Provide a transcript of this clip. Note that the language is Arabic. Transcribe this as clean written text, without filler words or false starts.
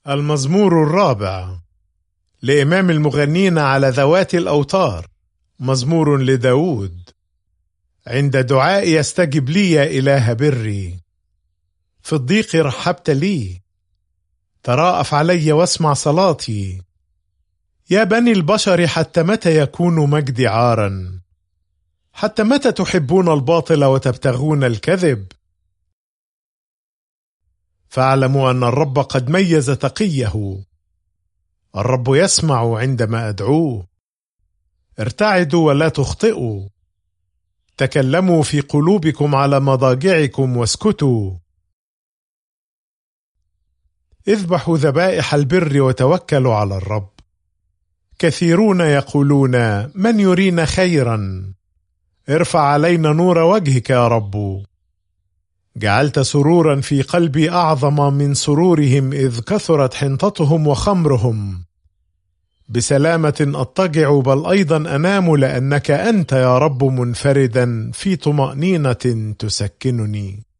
المزمور الرابع لإمام المغنين على ذوات الأوتار، مزمور لداود. عند دعائي يستجب لي يا إله بري، في الضيق رحبت لي، تراءف علي واسمع صلاتي. يا بني البشر، حتى متى يكون مجدي عارا؟ حتى متى تحبون الباطل وتبتغون الكذب؟ فاعلموا أن الرب قد ميز تقيه، الرب يسمع عندما أدعوه. ارتعدوا ولا تخطئوا، تكلموا في قلوبكم على مضاجعكم واسكتوا. اذبحوا ذبائح البر وتوكلوا على الرب. كثيرون يقولون: من يرينا خيرا؟ ارفع علينا نور وجهك يا رب. جعلت سرورا في قلبي أعظم من سرورهم، إذ كثرت حنطتهم وخمرهم. بسلامة أضطجع بل أيضا أنام، لأنك أنت يا رب منفردا في طمأنينة تسكنني.